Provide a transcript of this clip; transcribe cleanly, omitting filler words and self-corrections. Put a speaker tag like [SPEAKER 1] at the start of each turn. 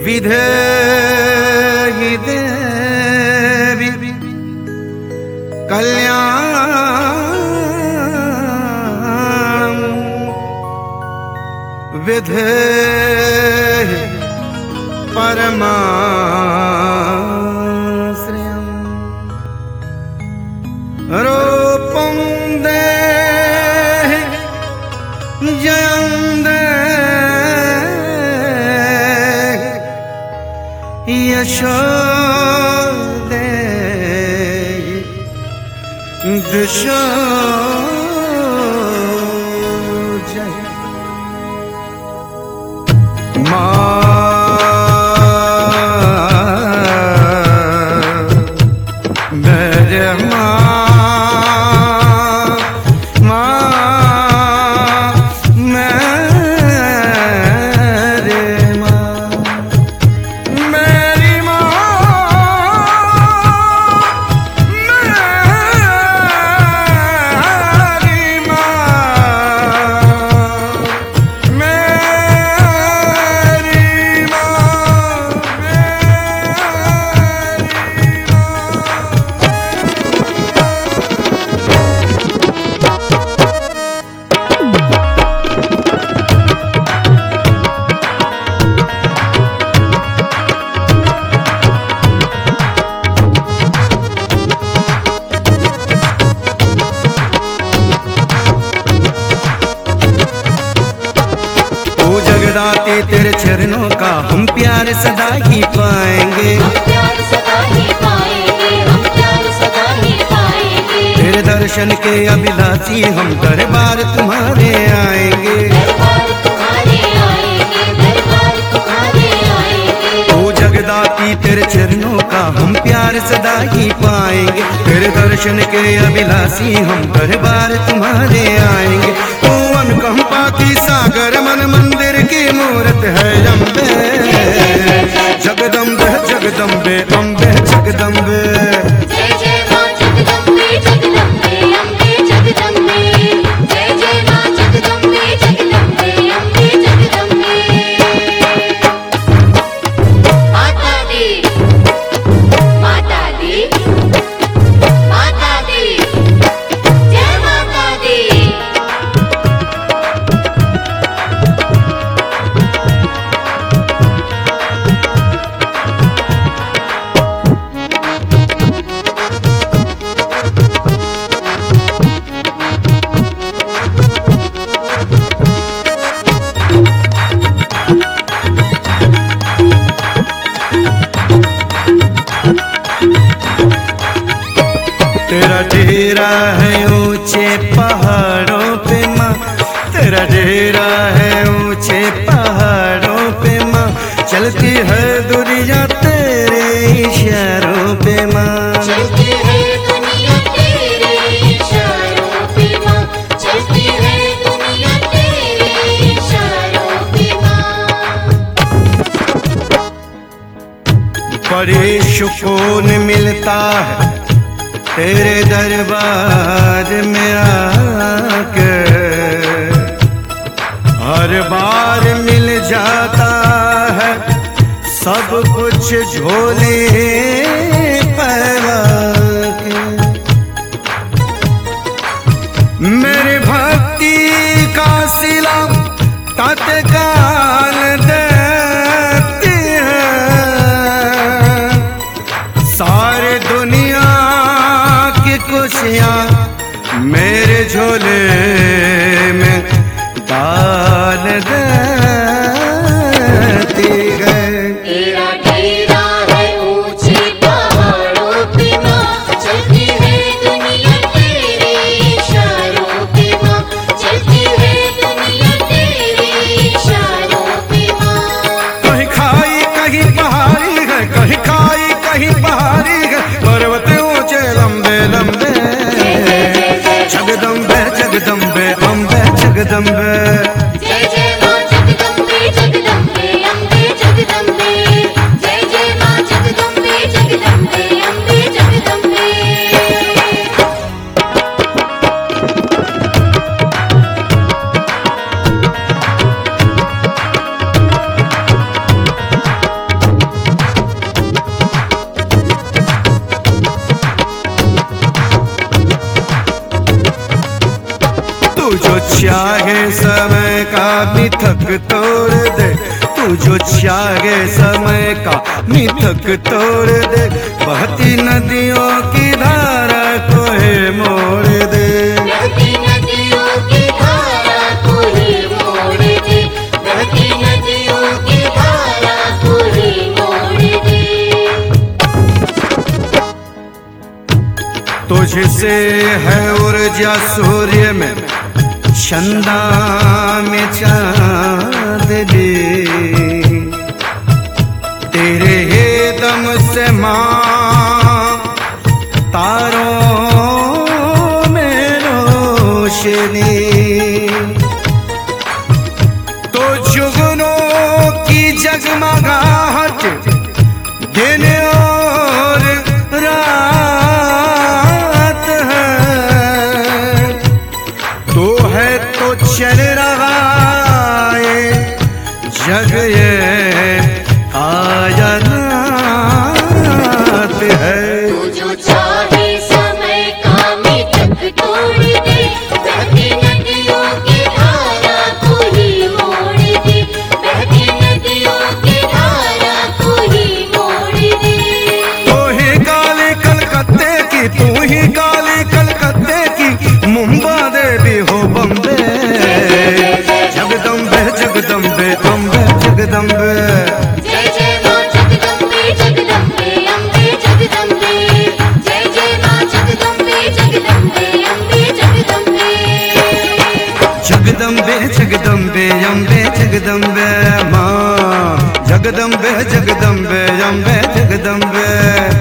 [SPEAKER 1] विधेहि देवी कल्याण विधेहि परमाश्रयम् रूपं देहि जयं देहि यशो देहि दिशो जय जगदाते तेरे चरणों का हम प्यार सदा ही पाएंगे, हम प्यार सदा ही पाएंगे, हम प्यार सदा ही पाएंगे। तेरे दर्शन के अभिलाषी हम दरबार तुम्हारे आएंगे, दरबार तुम्हारे आएंगे, दरबार तुम्हारे आएंगे। ओ जगदाती तेरे चरणों का हम प्यार सदा ही पाएंगे, तेरे दर्शन के अभिलाषी हम दरबार तुम्हारे आएंगे। ओ अनुकंपा की सागर मन मंदिर की मूरत है अम्बे, जगदम्बे जगदम्बे अम्बे जगदम्बे।
[SPEAKER 2] जय जय मां जगदम्बे जगदम्बे अम्बे जगदम्बे, जय जय मां जगदम्बे जगदम्बे अम्बे जगदम्बे। माता दी माता दी माता दी, जय माता दी।
[SPEAKER 1] तेरा डेरा है ऊंचे पहाड़ों पे माँ, तेरा डेरा है ऊंचे पहाड़ों पे माँ, चलती है दुनिया तेरे इशारों पे माँ,
[SPEAKER 2] चलती है दुनिया तेरे इशारों पे माँ, चलती है दुनिया तेरे इशारों पे माँ।
[SPEAKER 1] बड़े सुकून मिलता है तेरे दरबार में आके, हर बार मिल जाता है सब कुछ झोले पैवा के। मेरी भक्ति का सिला तत्काल देती है, सारे दुनिया की खुशियाँ मेरे झोले में डाल देती है।
[SPEAKER 2] तेरा डेरा है ऊंचे पहाड़ों पे माँ, चलती है दुनिया तेरे इशारों पे माँ, चलती है दुनिया तेरे इशारों पे माँ।
[SPEAKER 1] कहीं खाई कहीं पहाड़ी है, कहीं खाई कहीं पहाड़ी है, पर्वत ऊंचे लंबे लंबे। जगदम्बे जगदम्बे अम्बे जगदम्बे।
[SPEAKER 2] जय जय मां जगदम्बे जगदम्बे अम्बे जगदम्बे, जय जय मां जगदम्बे जगदम्बे अम्बे जगदम्बे।
[SPEAKER 1] चाहे समय का मिथक तोड़ दे, तू जो चाहे समय का मिथक तोड़ दे, बहती नदियों की धारा को है मोड़ दे।
[SPEAKER 2] बहती नदियों की धारा को ही मोड़ दे, बहती नदियों की धारा को ही मोड़ दे।
[SPEAKER 1] तुझसे है ऊर्जा सूर्य में, चंदा में चांदनी, तेरे ही दम से माँ तारों में रोशनी, तो जुगनों की जगमगाहट दिन और रात है, तो है तो चल रहा है जग ये कायनात है।
[SPEAKER 2] तू जो चाहे समय का मिथक तोड़ दे, बहती नदियों की धारा को ही मोड़ दे, बहती नदियों की धारा को ही मोड़ दे।
[SPEAKER 1] तू ही काली कलकत्ते की, तू ही काली कलकत्ते की, मुंबा देवी हो बम्बे। जगदम्बे जगदम्बे अम्बे जगदम्बे,
[SPEAKER 2] जय जय माँ जगदम्बे जगदम्बे अम्बे जगदम्बे, जय जय माँ जगदम्बे जगदम्बे अम्बे जगदम्बे।
[SPEAKER 1] जगदम्बे जगदम्बे अम्बे जगदम्बे माँ, जगदम्बे जगदम्बे अम्बे जगदम्बे।